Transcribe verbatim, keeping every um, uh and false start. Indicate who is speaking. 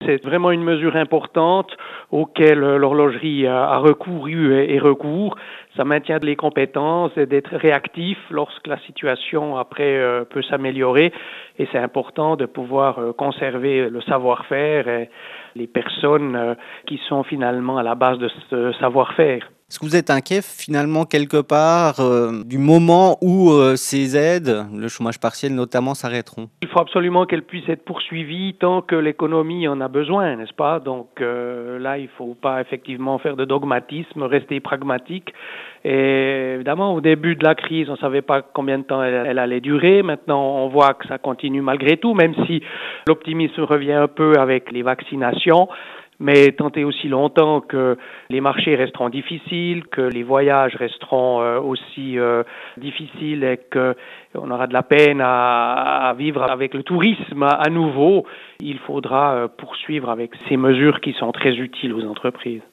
Speaker 1: C'est vraiment une mesure importante auquel l'horlogerie a recouru et recourt. Ça maintient les compétences et d'être réactif lorsque la situation après euh, peut s'améliorer. Et c'est important de pouvoir euh, conserver le savoir-faire et les personnes euh, qui sont finalement à la base de ce savoir-faire.
Speaker 2: Est-ce que vous êtes inquiet finalement quelque part euh, du moment où euh, ces aides, le chômage partiel notamment, s'arrêteront?
Speaker 1: Il faut absolument qu'elle puisse être poursuivie tant que l'économie en a besoin, n'est-ce pas? Donc euh, là, il ne faut pas effectivement faire de dogmatisme, rester pragmatique. Et évidemment, au début de la crise, on ne savait pas combien de temps elle, elle allait durer. Maintenant, on voit que ça continue malgré tout, même si l'optimisme revient un peu avec les vaccinations. Mais tant et aussi longtemps que les marchés resteront difficiles, que les voyages resteront euh, aussi euh, difficiles et qu'on aura de la peine à, à vivre avec le tourisme à, à nouveau, il faudra euh, poursuivre avec ces mesures qui sont très utiles aux entreprises.